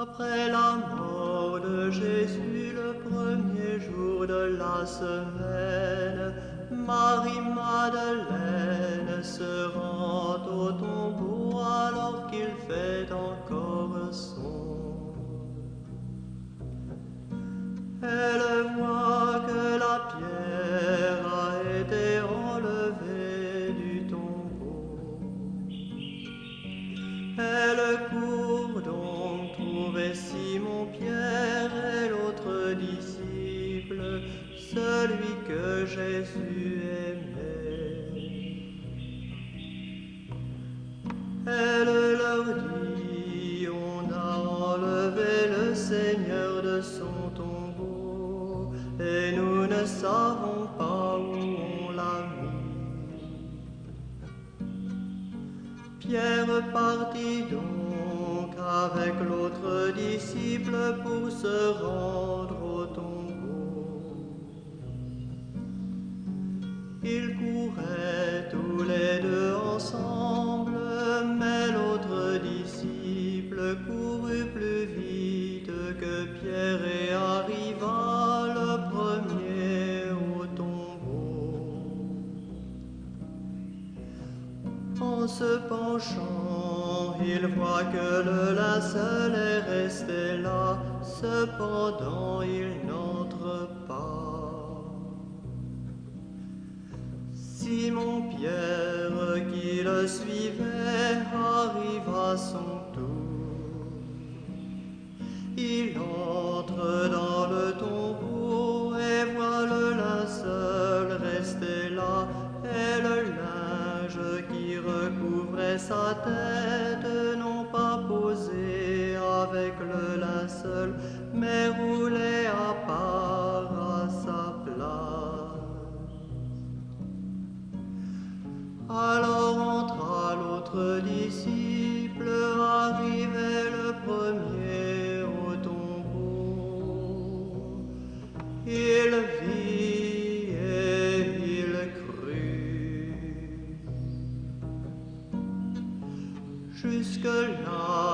Après la mort de Jésus, le premier jour de la semaine, Marie-Madeleine se rend au tombeau alors qu'il fait encore sombre. Elle voit que la pierre a été enlevée du tombeau. Elle court donc trouver Simon-Pierre et l'autre disciple, celui que Jésus aimait. Elle leur dit, on a enlevé le Seigneur de son tombeau, et nous ne savons pas où on l'a mis. Pierre partit donc avec l'autre disciple pour se rendre au tombeau. Ils couraient tous les deux ensemble, mais l'autre disciple courut plus vite que Pierre et arriva le premier au tombeau. En se penchant, il voit que le linceul est resté là, cependant il n'entre pas. Simon-Pierre, qui le suivait, arrive à son tour. Il entre dans le tombeau et voit le linceul resté là, et le linge qui recouvrait sa tête, non pas posé avec le linceul, mais roulé à part à sa place. Alors entra l'autre disciple, arrivé le premier au tombeau. Il vit et il crut. Jusque-là,